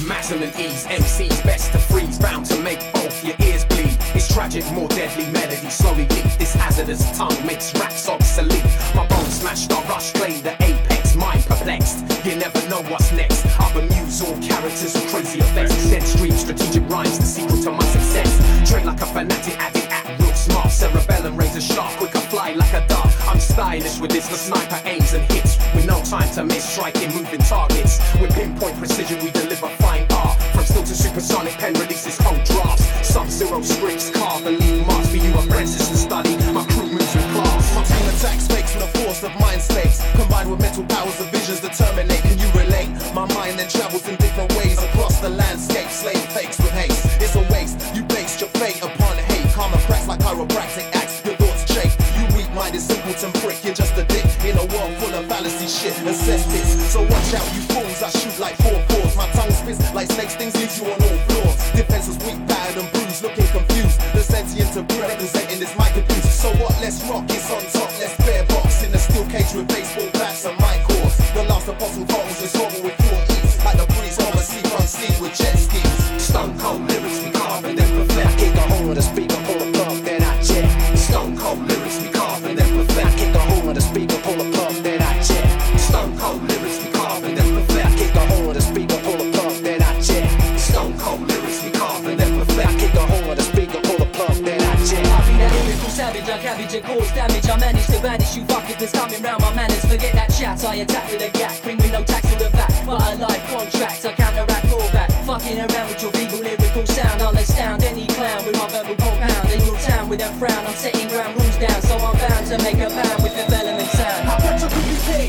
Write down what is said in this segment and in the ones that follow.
maximum ease. MC's best to freeze, bound to make both your ears bleed. It's tragic, more deadly melody slowly leak. This hazardous tongue makes raps obsolete. My bones smashed, I rush, claim the apex, mind perplexed. You never know what's next. I've amused all characters with crazy effects. Sense stream, strategic rhymes, the secret to my success. Train like a fanatic addict, act real smart. Cerebellum razor sharp, quick I fly like a dart. I'm stylish with this, the sniper aims and hits with no time to miss, striking moving targets. With pinpoint precision we deliver fine art. From still to supersonic, pen releases whole drafts. Sub-zero scripts, carve and leave marks for you apprentices to study. My crew moves with class. My team attacks fakes with a force of mind snakes, combined with mental powers of visions that terminate. Can you relate? My mind then travels in different ways across the landscape, slaying fakes with haste. It's a waste, you based your fate upon hate. Karma cracks like chiropractic acts, your thoughts shake. You weak-minded simpleton prick, you're just a dick in a world full of fallacy shit and cesspits. So watch out you fools, I shoot like 4-4s. My tongue spits like snake stings, leaves you on all floors. Defense was weak, battered and bruised, looking confused. The sentient of brute representing this mic abuse. So what, let's rock, it's on top, let's bear box in a steel cage with baseball bats and mic horse. The last apostle bottles is horrible with 4 E's, like the breeze on a sea on steam with jet skis. Stone cold lyrics we carve and then perfect. I kick a hole in the speaker, pull a plug, then I check. Stone cold lyrics we carve and then perfect. I kick a hole in the speaker, pull a plug, then I check. Stone cold lyrics we carve and then perfect. I kick a hole in the speaker, pull a plug, then I check. Stone cold lyrics we carve and then perfect. I kick a hole in the speaker, pull a plug, then I check. I be that lyrical savage, I cabbage and cause damage. I manage to banish you fuckers that's coming round my manners. Forget that chat, I attack with a gap. Bring me no tax to the back, but I like contracts. I counteract all that. Fucking around with your legal lyrical sound, I'll astound any clown with my verbal compound. In your town with a frown, I'm setting ground rules down, so I'm bound to make a pound with the element sound. I bet you BK,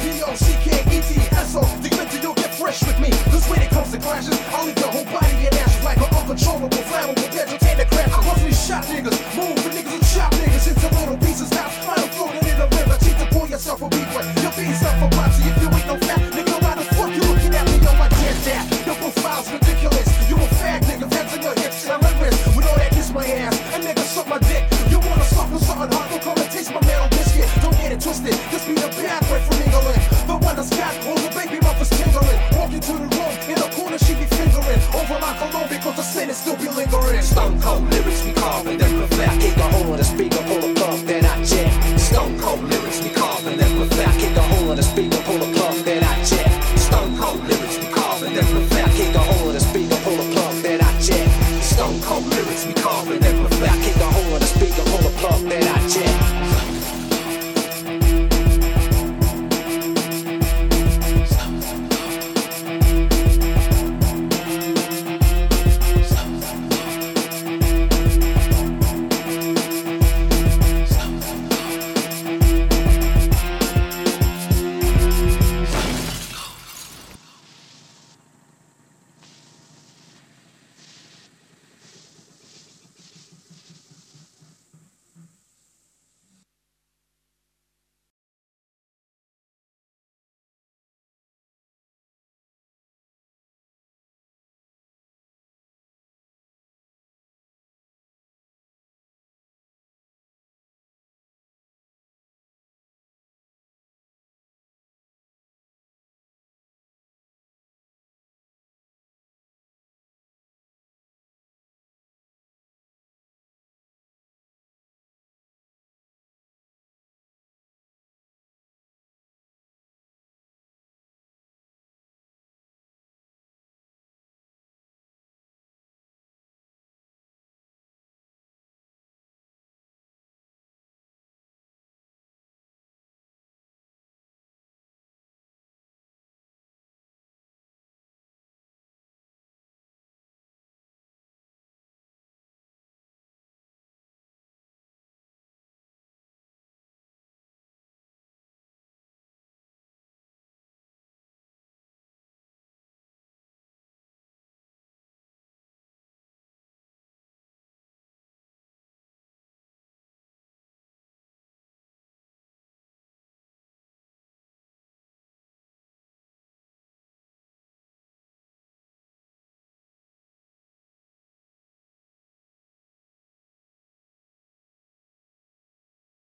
M-I-P-O-C-K-E-T-S-O. Digmented, you'll get fresh with me. Cause when it comes to clashes, I'll leave your whole body in ashes like an uncontrollable, flammable, vegetarian crash. I wasn't shot niggas, moving